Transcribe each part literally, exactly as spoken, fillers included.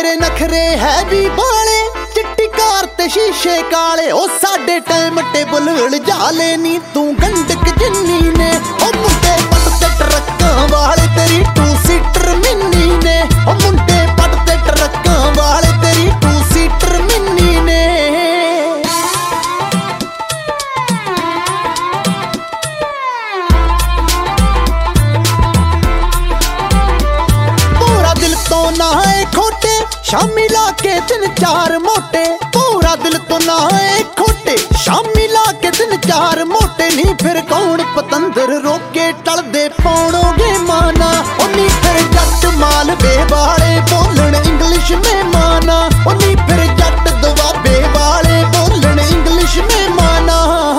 तेरे नखरे है भी बाले चिट्टी कार ते शीशे काले ओ साडे टाइम टेबल जाले नी तू गंडक जिन्नी ने ओ मुंडे पट ते ट्रक्कां वाले तेरी टू सीटर मिन्नी ने ओ मुंडे पट ते ट्रक्कां वाले तेरी टू सीटर मिन्नी ने पूरा दिल तो ना है खोटे शामी लाके तीन चार मोटे पूरा दिल तो ना है खोटे शामी लाके तीन चार मोटे नहीं फिर कौन पतंदर रोके टल दे पाउणोगे माना उन्नी फिर जट मालवे वाले बोलन इंग्लिश में माना उन्नी फिर जट दुआबे वाले बोलन इंग्लिश में माना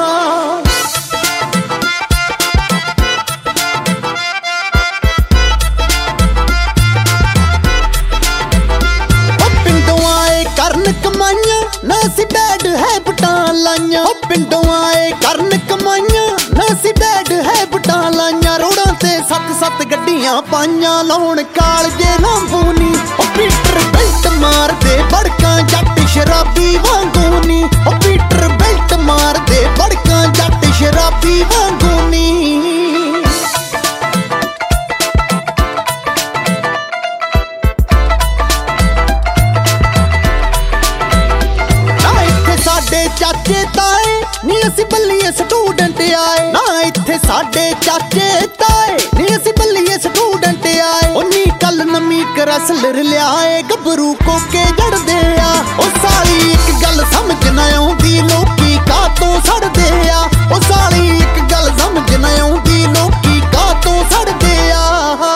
करन कमाइयां ना सी बैड है बटां लाइयां पिंडों आए करन कमाइयां ना सी बैड है बटां लाइयां रोडां ते सत्त सत्त गड्डियां पाइयां लाउण कालजे लांबूनी ओ पीटर बेल्ट मार दे बड़कां जट शराबी वांगूनी ओ पीटर बेल्ट मार दे बड़कां जट शराबी वांगूनी चाचे ताए नी असी बल्लिए स्टूडेंट आए ना इत्थे साडे चाचे ताए नी असी बल्लिए स्टूडेंट आए उन्नी कल नमी करसलर लियाए गबरू कोके जड़दे आ ओ साली एक गल समझ ना आउंदी लोकी कातों सड़दे आ ओ साली एक गल समझ ना आउंदी लोकी कातों सड़दे आ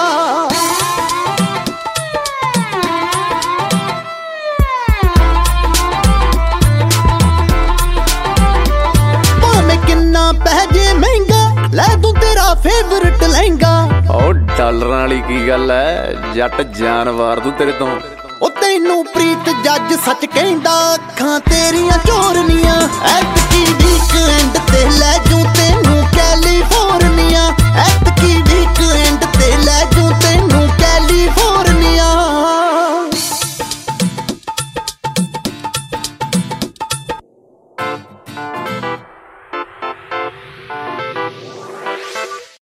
पैजे महंगा लै तू तेरा फेवरेट लहंगा ओ डॉलर वाली की गल है जट जान वार तू तेरे तो ओ तैनू प्रीत जज सच कहंदा अखां तेरियां चोरनियां ऐतकी वीकेंड ते लै जूं तैनू कैलीफोर्निया।